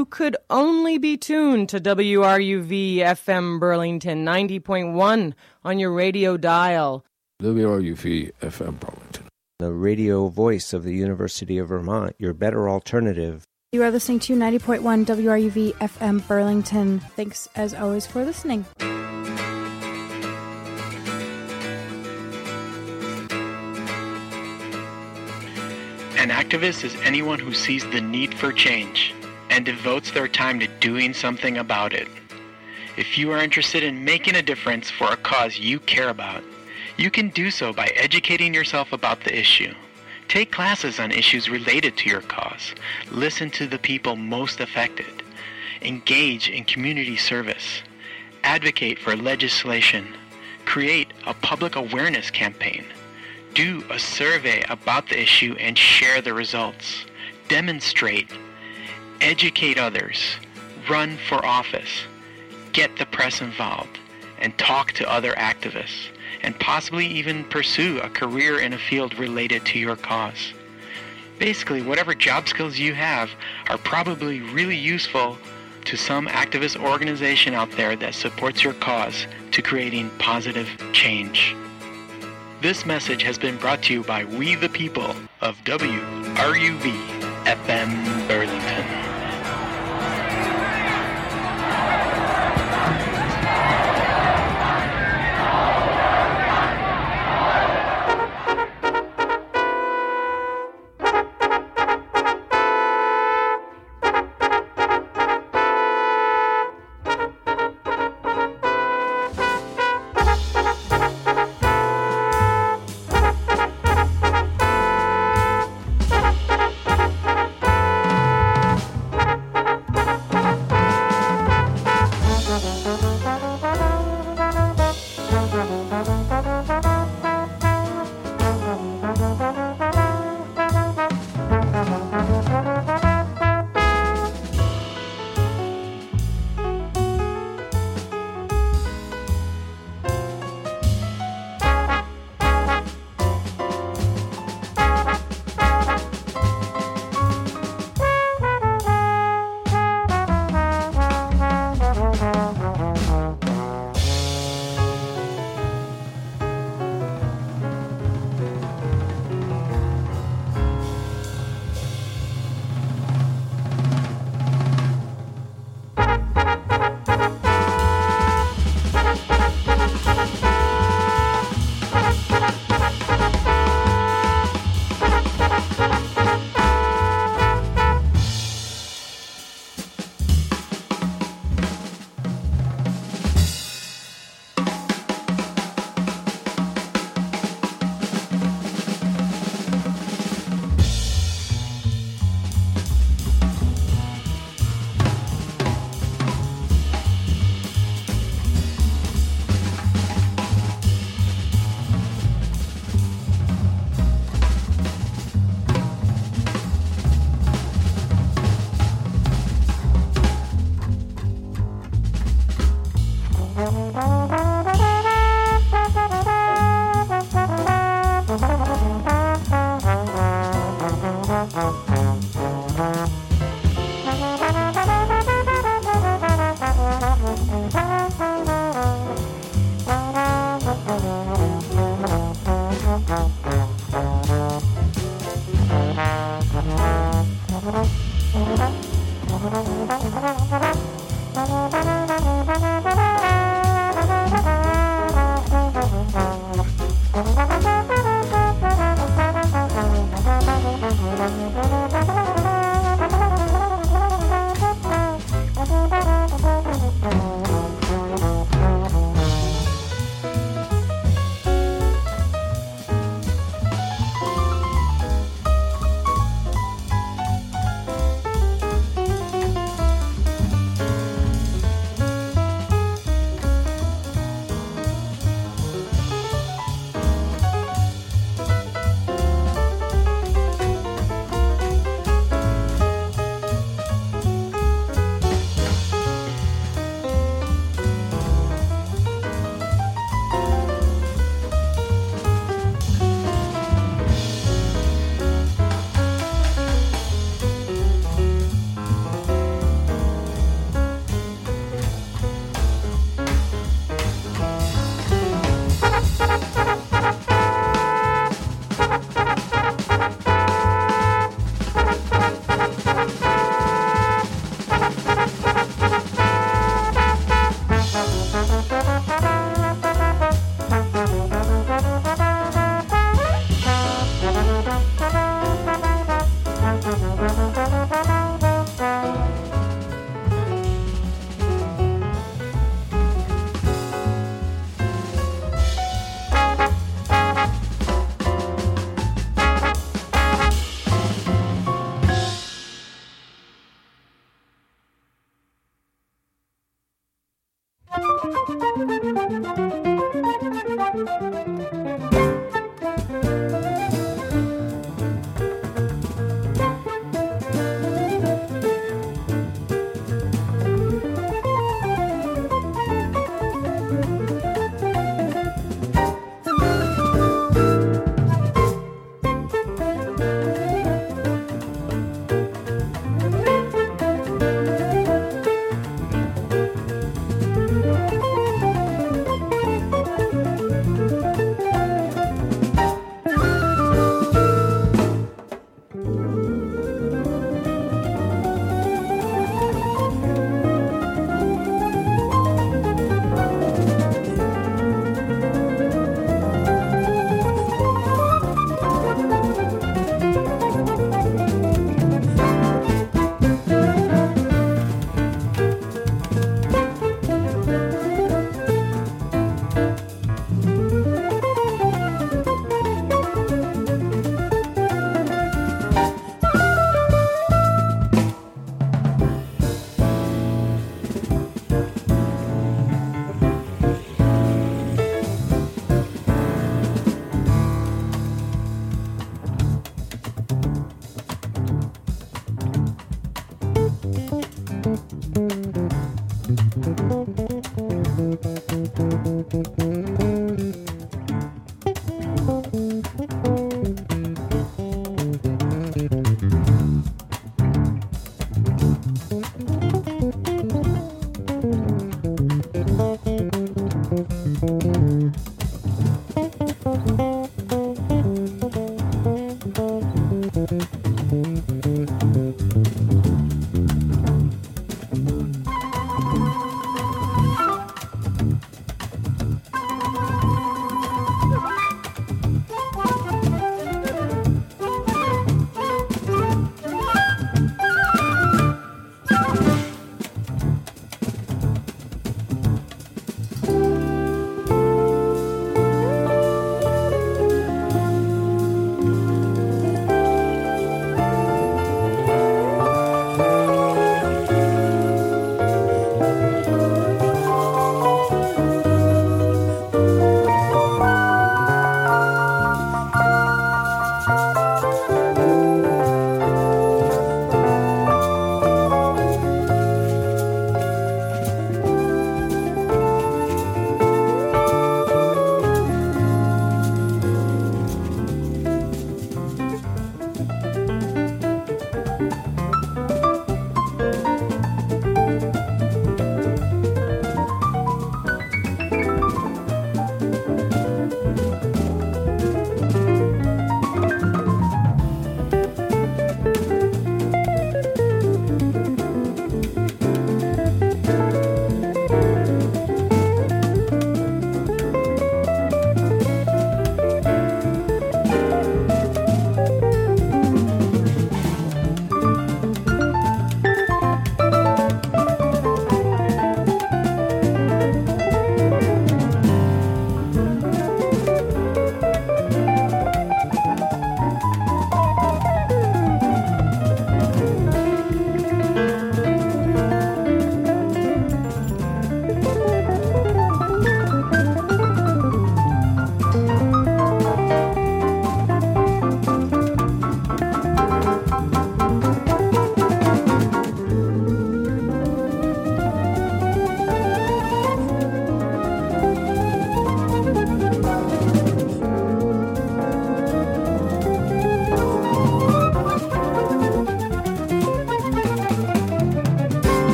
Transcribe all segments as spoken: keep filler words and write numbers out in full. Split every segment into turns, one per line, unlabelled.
you could only be tuned to W R U V F M Burlington ninety point one on your radio dial.
W R U V F M Burlington,
the radio voice of the University of Vermont, your better alternative.
You are listening to ninety point one W R U V F M Burlington. Thanks, as always, for listening.
An activist is anyone who sees the need for change and devotes their time to doing something about it. If you are interested in making a difference for a cause you care about, you can do so by educating yourself about the issue. Take classes on issues related to your cause. Listen to the people most affected. Engage in community service. Advocate for legislation. Create a public awareness campaign. Do a survey about the issue and share the results. Demonstrate. Educate others. Run for office. Get the press involved. And talk to other activists. And possibly even pursue a career in a field related to your cause. Basically, whatever job skills you have are probably really useful to some activist organization out there that supports your cause to creating positive change. This message has been brought to you by We the People of W R U V F M Burlington.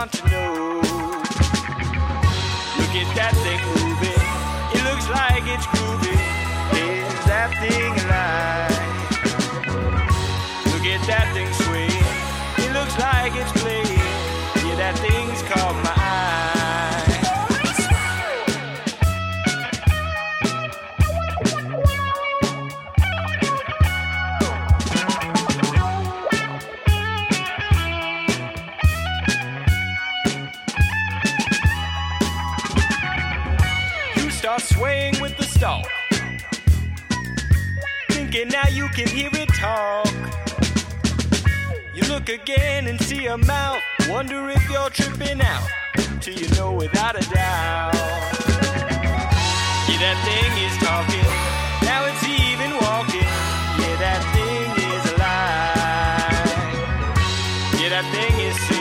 want to know. Look at that thing moving, it looks like it's groovy. Is that thing alive? Look at that thing swaying, it looks like it's playing. Yeah, that thing's caught my eye. Swaying with the stalk, thinking now you can hear it talk. You look again and see a mouth, wonder if you're tripping out, till you know without a doubt. Yeah, that thing is talking, now it's even walking. Yeah, that thing is alive. Yeah, that thing is